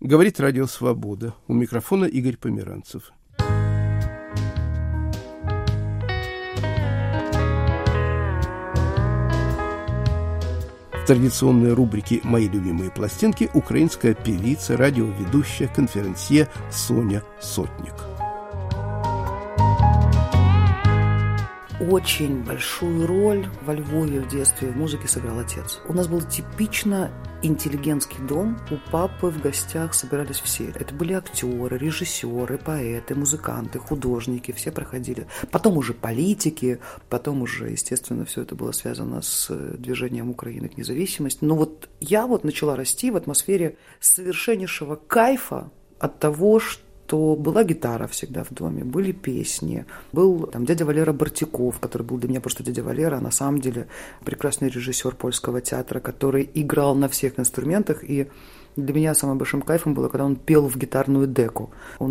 Говорит Радио Свобода. У микрофона Игорь Померанцев. В традиционной рубрике «Мои любимые пластинки» украинская певица, радиоведущая, конферансье Соня Сотник. Очень большую роль во Львове в детстве в музыке сыграл отец. У нас был типично интеллигентский дом. У папы в гостях собирались все. Это были актеры, режиссеры, поэты, музыканты, художники. Все проходили. Потом уже политики. Потом уже, естественно, все это было связано с движением Украины к независимости. Но вот я начала расти в атмосфере совершеннейшего кайфа от того, что была гитара всегда в доме, были песни. Был дядя Валера Бартяков, который был для меня просто дядя Валера, а на самом деле прекрасный режиссер польского театра, который играл на всех инструментах. И для меня самым большим кайфом было, когда он пел в гитарную деку.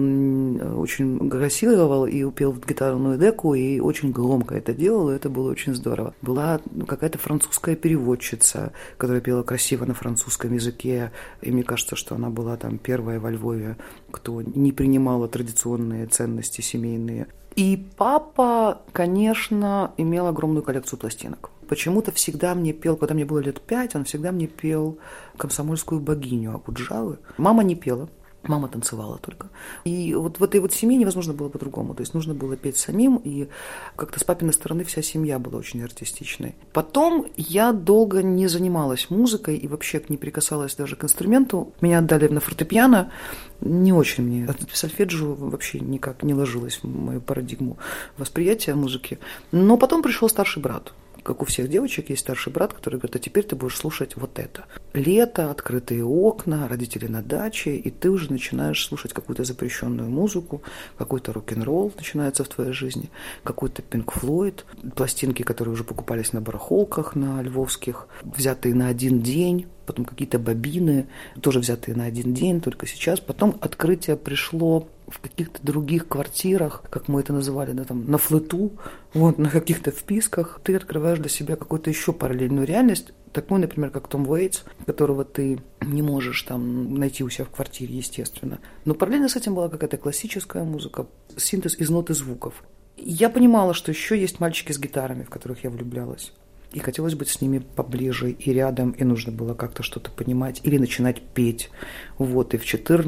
Он очень красиво и пел в гитарную деку, и очень громко это делал, и это было очень здорово. Была какая-то французская переводчица, которая пела красиво на французском языке, и мне кажется, что она была первая во Львове, кто не принимала традиционные ценности семейные. И папа, конечно, имел огромную коллекцию пластинок. Почему-то всегда мне пел, когда мне было лет 5, он всегда мне пел «Комсомольскую богиню» Акуджавы. Мама не пела, мама танцевала только. И вот в этой семье невозможно было по-другому. То есть нужно было петь самим, и как-то с папиной стороны вся семья была очень артистичной. Потом я долго не занималась музыкой и вообще не прикасалась даже к инструменту. Меня отдали на фортепиано. Не очень мне. Сольфеджио вообще никак не ложилось в мою парадигму восприятия музыки. Но потом пришел старший брат. Как у всех девочек есть старший брат, который говорит: а теперь ты будешь слушать вот это. Лето, открытые окна, родители на даче, и ты уже начинаешь слушать какую-то запрещенную музыку, какой-то рок-н-ролл начинается в твоей жизни, какой-то Pink Floyd, пластинки, которые уже покупались на барахолках, на львовских, взятые на один день, потом какие-то бобины, тоже взятые на один день, только сейчас. Потом открытие пришло в каких-то других квартирах, как мы это называли, на флету, на каких-то вписках. Ты открываешь для себя какую-то еще параллельную реальность, такую, например, как Том Уэйтс, которого ты не можешь найти у себя в квартире, естественно. Но параллельно с этим была какая-то классическая музыка, синтез из нот и звуков. Я понимала, что еще есть мальчики с гитарами, в которых я влюблялась. И хотелось быть с ними поближе и рядом, и нужно было как-то что-то понимать или начинать петь. И в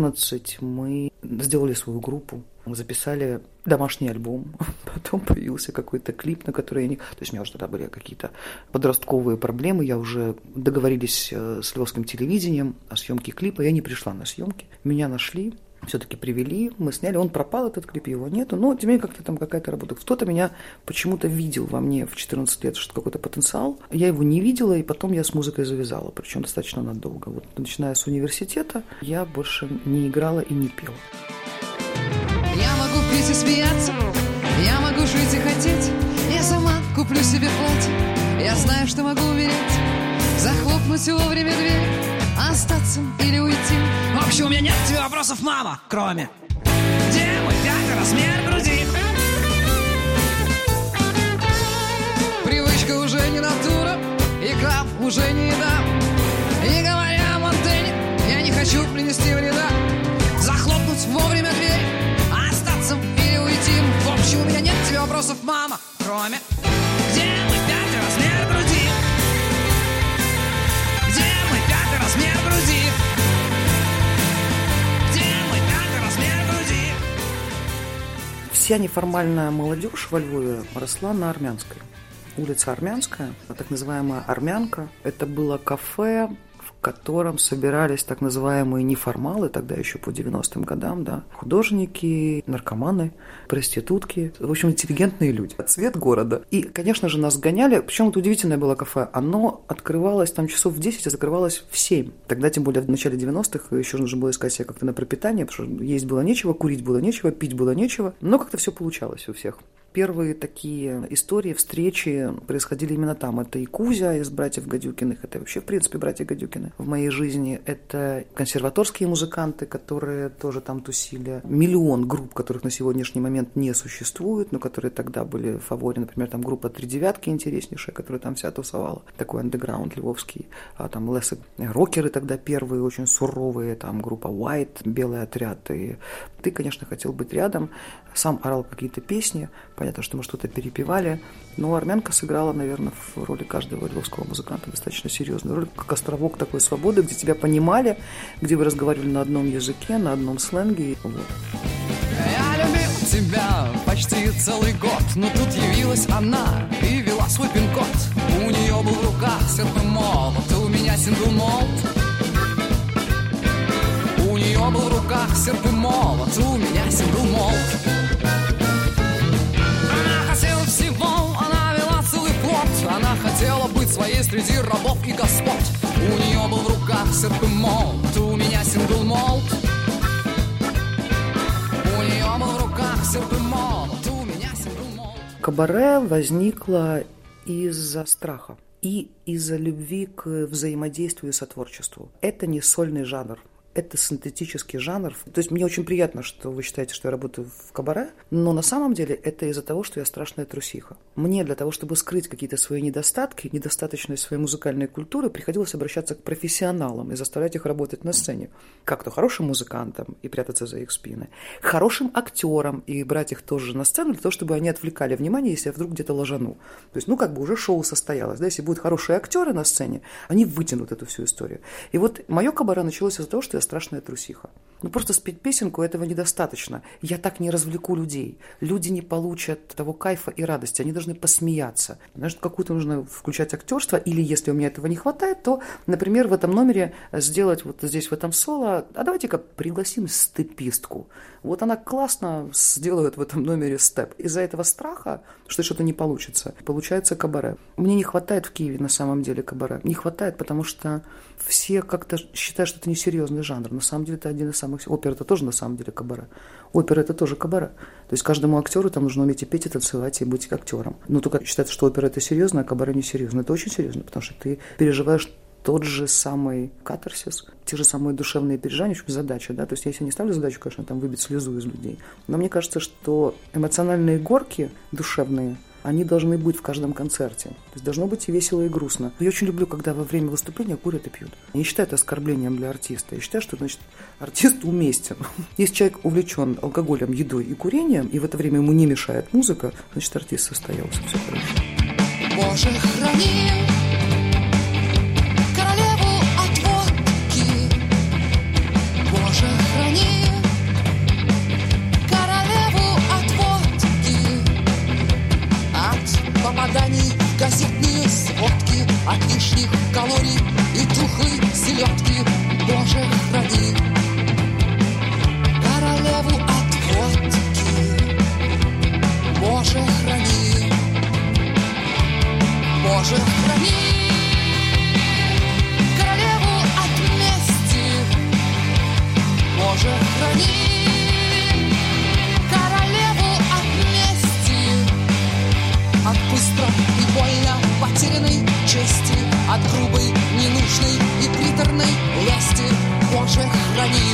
14 мы сделали свою группу, записали домашний альбом, потом появился какой-то клип, на который я не... То есть у меня уже тогда были какие-то подростковые проблемы, я уже договорились с львовским телевидением о съемке клипа, я не пришла на съемки, меня нашли, все-таки привели, мы сняли, он пропал, этот клип, его нету, но тем не менее как-то какая-то работа. Кто-то меня почему-то видел во мне в 14 лет, что какой-то потенциал, я его не видела, и потом я с музыкой завязала, причем достаточно надолго. Начиная с университета я больше не играла и не пела. Я могу пить и смеяться, я могу жить и хотеть, я сама куплю себе платье, я знаю, что могу умереть, захлопнуть вовремя дверь, остаться или уйти. В общем, у меня нет тебе вопросов, мама, кроме: где мой 5 размер груди? Привычка уже не натура, и краб уже не еда. И говоря о Монтэне, я не хочу принести вреда. Захлопнуть вовремя дверь, остаться или уйти. В общем, у меня нет тебе вопросов, мама, кроме: где мой 5 размер груди? Где мой 5 размер груди? Где мой 5 размер груди? Вся неформальная молодежь во Львове росла на Армянской. Улица Армянская, так называемая Армянка, это было кафе, в котором собирались так называемые неформалы, тогда еще по 90-м годам, художники, наркоманы, проститутки, в общем, интеллигентные люди, цвет города. И, конечно же, нас гоняли, причем это удивительное было кафе, оно открывалось часов в 10, а закрывалось в 7. Тогда, тем более, в начале 90-х еще нужно было искать себе как-то на пропитание, потому что есть было нечего, курить было нечего, пить было нечего, но как-то все получалось у всех. первые такие истории, встречи происходили именно там. Это и Кузя из «Братьев Гадюкиных», это вообще, в принципе, «Братья Гадюкины» в моей жизни. Это консерваторские музыканты, которые тоже там тусили. Миллион групп, которых на сегодняшний момент не существует, но которые тогда были в фаворе. Например, там группа «Три девятки» интереснейшая, которая там вся тусовала. Такой андеграунд львовский. А там лесы рокеры тогда первые, очень суровые. Там группа White, «Белый отряд». И ты, конечно, хотел быть рядом. Сам орал какие-то песни. Понятно, что мы что-то перепевали. Но «Армянка» сыграла, наверное, в роли каждого львовского музыканта достаточно серьезную роль. Как островок такой свободы, где тебя понимали, где вы разговаривали на одном языке, на одном сленге. Вот. Я любил тебя почти целый год, но тут явилась она и вела свой пин-код. У нее был в руках серп и молот, у меня сингл-молот. У нее был в руках серп и молот, у меня сингл-молот. Она хотела всего, она вела целый флот. Она хотела быть своей среди рабов и господ. У нее был в руках серп и молот, у меня сингл-молот. Кабаре возникло из-за страха и из-за любви к взаимодействию и сотворчеству. Это не сольный жанр. Это синтетический жанр. То есть мне очень приятно, что вы считаете, что я работаю в кабаре, но на самом деле это из-за того, что я страшная трусиха. Мне для того, чтобы скрыть какие-то свои недостатки, недостаточность своей музыкальной культуры, приходилось обращаться к профессионалам и заставлять их работать на сцене. Как-то хорошим музыкантам и прятаться за их спины, хорошим актерам и брать их тоже на сцену для того, чтобы они отвлекали внимание, если я вдруг где-то ложану. То есть, как бы уже шоу состоялось. Да? Если будут хорошие актеры на сцене, они вытянут эту всю историю. И вот мое кабаре началось из-за того, что я страшная трусиха. Просто спеть песенку этого недостаточно. Я так не развлеку людей. Люди не получат того кайфа и радости. Они должны посмеяться. Значит, какую-то нужно включать актерство. Или если у меня этого не хватает, то, например, в этом номере сделать вот здесь в этом соло, а давайте-ка пригласим степистку. Вот она классно сделает в этом номере степ. Из-за этого страха, что что-то не получится, получается кабаре. Мне не хватает в Киеве на самом деле кабаре. Не хватает, потому что все как-то считают, что это несерьезный жанр. На самом деле это один из самых... Опера – это тоже на самом деле кабаре. Опера – это тоже кабаре. То есть каждому актеру там нужно уметь и петь, и танцевать, и быть актером. Но только считается, что опера – это серьезно, а кабаре не серьезно. Это очень серьезно, потому что ты переживаешь тот же самый катарсис, те же самые душевные переживания, в общем, задача, да, то есть я себе не ставлю задачу, конечно, там выбить слезу из людей, но мне кажется, что эмоциональные горки душевные, они должны быть в каждом концерте. То есть должно быть и весело, и грустно. Я очень люблю, когда во время выступления курят и пьют. Я не считаю это оскорблением для артиста. Я считаю, что, значит, артист уместен. Если человек увлечен алкоголем, едой и курением, и в это время ему не мешает музыка, значит, артист состоялся. Все хорошо. Боже, храни королеву от водки. Боже, храни королеву от водки. От попаданий в газетные сводки, от лишних калорий и тухлой селедки. Боже, храни королеву от водки. Боже, храни. Боже, храни королеву от мести. Боже, храни королеву от мести. От быстро и больно потерянной чести, от грубой, ненужной и приторной лести. Боже, храни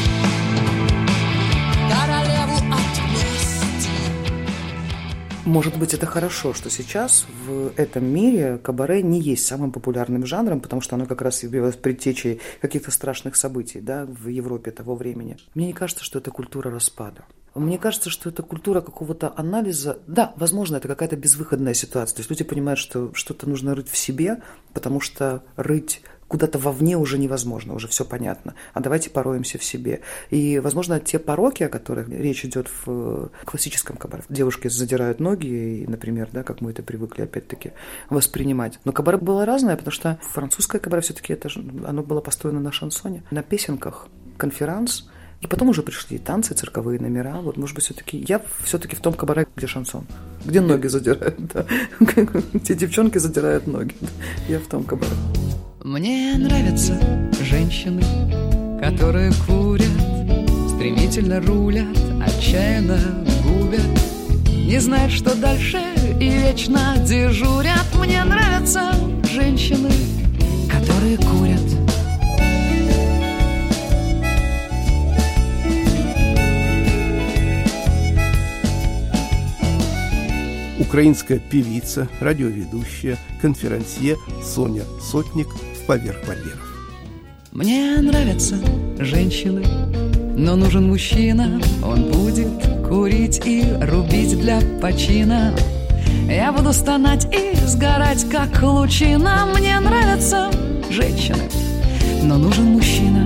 королеву от мести. Может быть, это хорошо, что сейчас в этом мире кабаре не есть самым популярным жанром, потому что оно как раз явилось предтечей каких-то страшных событий, да, в Европе того времени. Мне не кажется, что это культура распада. Мне кажется, что это культура какого-то анализа. Да, возможно, это какая-то безвыходная ситуация. То есть люди понимают, что что-то нужно рыть в себе, потому что рыть куда-то вовне уже невозможно, уже все понятно. А давайте пороемся в себе. И, возможно, те пороки, о которых речь идет в классическом кабаре. Девушки задирают ноги, например, да, как мы это привыкли, опять-таки, воспринимать. Но кабаре было разное, потому что французское кабаре все-таки оно было построено на шансоне, на песенках, конферанс. И потом уже пришли танцы, цирковые номера. Вот, может быть, я все-таки в том кабаре, где шансон, где ноги задирают. Да. Те девчонки задирают ноги. Я в том кабаре. Мне нравятся женщины, которые курят, стремительно рулят, отчаянно губят не знают, что дальше, и вечно дежурят. Мне нравятся женщины, которые курят. Украинская певица, радиоведущая, конферансье Соня Сотник в «Поверх барьеров». Мне нравятся женщины, но нужен мужчина. Он будет курить и рубить для почина. Я буду стонать и сгорать, как лучина. Мне нравятся женщины, но нужен мужчина.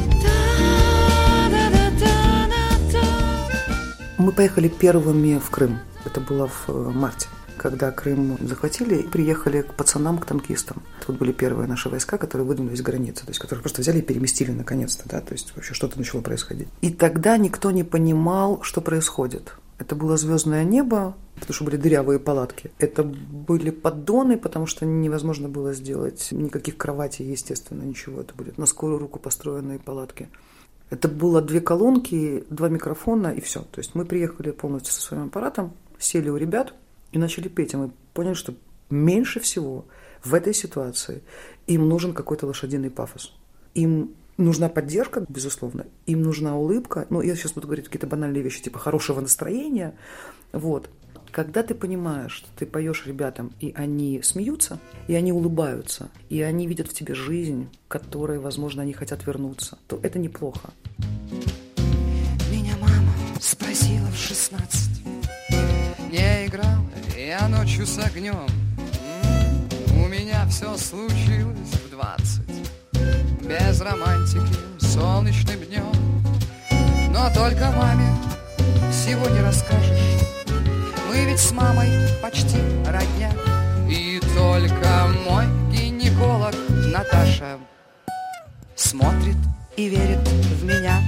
Мы поехали первыми в Крым. Это было в марте, когда Крым захватили и приехали к пацанам, к танкистам. Это вот были первые наши войска, которые выдвинулись с границы, то есть которых просто взяли и переместили наконец-то, да, то есть вообще что-то начало происходить. И тогда никто не понимал, что происходит. Это было звездное небо, потому что были дырявые палатки. Это были поддоны, потому что невозможно было сделать никаких кроватей, естественно, ничего. Это были на скорую руку построенные палатки. Это было 2 колонки, 2 микрофона и все. То есть мы приехали полностью со своим аппаратом, сели у ребят и начали петь. И мы поняли, что меньше всего в этой ситуации им нужен какой-то лошадиный пафос. Им нужна поддержка, безусловно. Им нужна улыбка. Ну, я сейчас буду говорить какие-то банальные вещи, типа хорошего настроения. Вот. Когда ты понимаешь, что ты поешь ребятам, и они смеются, и они улыбаются, и они видят в тебе жизнь, к которой, возможно, они хотят вернуться, то это неплохо. Меня мама спросила в 16, не играл я ночью с огнем. У меня все случилось в 20, без романтики, солнечным днем. Но только маме всего не расскажешь. Мы ведь с мамой почти родня. И только мой гинеколог Наташа смотрит и верит в меня.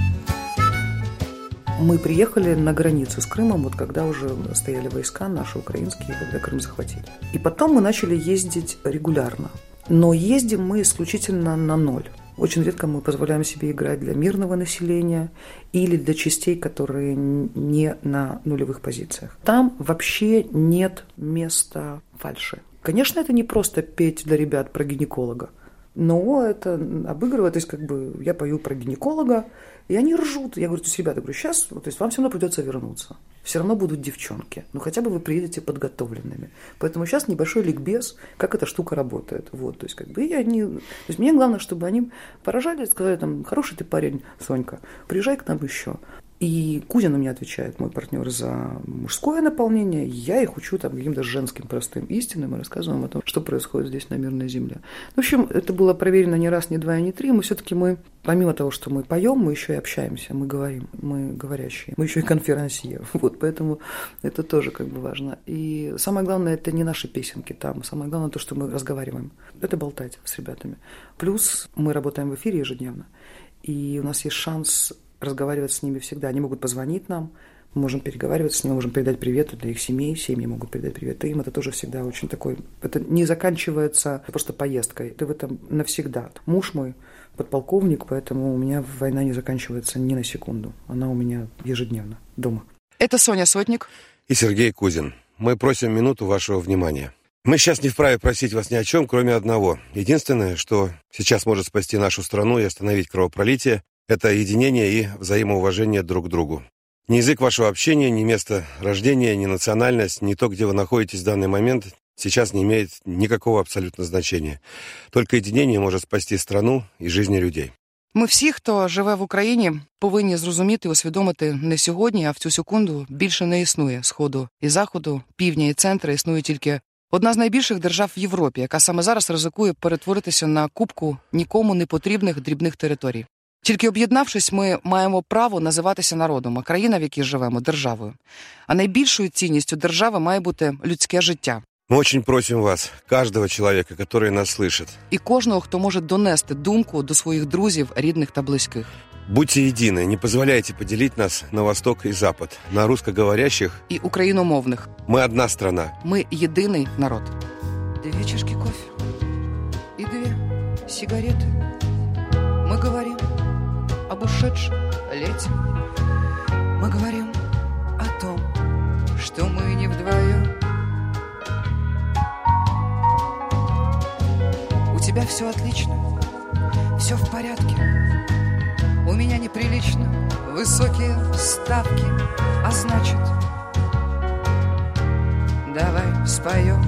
Мы приехали на границу с Крымом, вот когда уже стояли войска наши украинские, когда Крым захватили. И потом мы начали ездить регулярно. Но ездим мы исключительно на ноль. Очень редко мы позволяем себе играть для мирного населения или для частей, которые не на нулевых позициях. Там вообще нет места фальши. Конечно, это не просто петь для ребят про гинеколога, но это обыгрывает, то есть как бы я пою про гинеколога, и они ржут. Я говорю, то есть, ребята, говорю, сейчас то есть, вам все равно придется вернуться. Все равно будут девчонки. Но хотя бы вы приедете подготовленными. Поэтому сейчас небольшой ликбез, как эта штука работает. Вот, то есть, как бы, и они, то есть, мне главное, чтобы они поражали, сказали, там, хороший ты парень, Сонька, приезжай к нам еще. И Кузин мне отвечает, мой партнер, за мужское наполнение. Я их учу там каким-то женским простым истинам и рассказываем о том, что происходит здесь на мирной земле. В общем, это было проверено не раз, не два и не три. Мы все-таки помимо того, что мы поем, мы еще и общаемся, мы говорим, мы говорящие, мы еще и конферансье. Вот, поэтому это тоже как бы важно. И самое главное, это не наши песенки там. Самое главное то, что мы разговариваем. Это болтать с ребятами. Плюс мы работаем в эфире ежедневно. И у нас есть шанс разговаривать с ними всегда. Они могут позвонить нам, мы можем переговариваться с ними, можем передать привет для их семей, семьи могут передать привет им. Это тоже всегда очень такой... Это не заканчивается просто поездкой. Ты в этом навсегда. Муж мой подполковник, поэтому у меня война не заканчивается ни на секунду. Она у меня ежедневно дома. Это Соня Сотник и Сергей Кузин. Мы просим минуту вашего внимания. Мы сейчас не вправе просить вас ни о чем, кроме одного. Единственное, что сейчас может спасти нашу страну и остановить кровопролитие, это единение и взаимоуважение друг к другу. Ни язык вашего общения, ни место рождения, ни национальность, ни то, где вы находитесь в данный момент, сейчас не имеет никакого абсолютно значения. Только единение може спасти страну і жизни людей. Ми всі, хто живе в Україні, повинні зрозуміти і усвідомити не сьогодні, а в цю секунду більше не існує Сходу і Заходу, Півдня і Центра. Існує тільки одна з найбільших держав в Європі, яка саме зараз ризикує перетворитися на купку нікому не потрібних дрібних територій. Тільки об'єднавшись, ми маємо право називатися народом, а країна, в якій живемо, державою. А найбільшою цінністю держави має бути людське життя. Мы очень просим вас, каждого человека, который нас слышит. І кожного, хто може донести думку до своїх друзів, рідних та близьких. Будьте едины, не позволяйте поделить нас на восток и запад, на русскоговорящих і україномовних. Мы одна страна. Ми єдиний народ. 2 чашки кофе и 2 сигареты. Мы говорим об ушедшем лете. Мы говорим о том, что мы не тебя все отлично, все в порядке. У меня неприлично высокие ставки, а значит, давай споем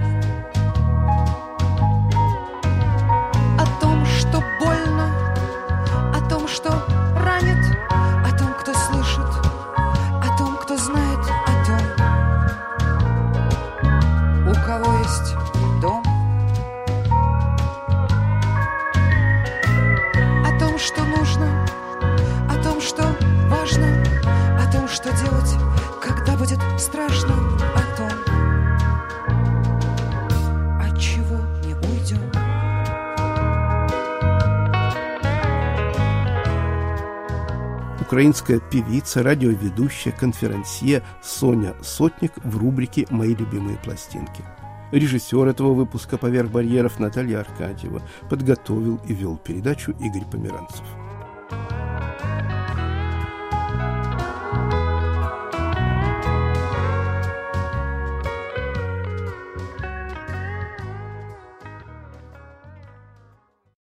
о том, что больно, о том, что ранит, о том, кто слышит, о том, кто знает, о том, у кого есть дом, о том, что нужно, о том, что важно, о том, что делать, когда будет страшно, о том, от чего не уйдем. Украинская певица, радиоведущая, конферансье Соня Сотник в рубрике «Мои любимые пластинки». Режиссер этого выпуска «Поверх барьеров» Наталья Аркадьева. Подготовил и вел передачу Игорь Померанцев.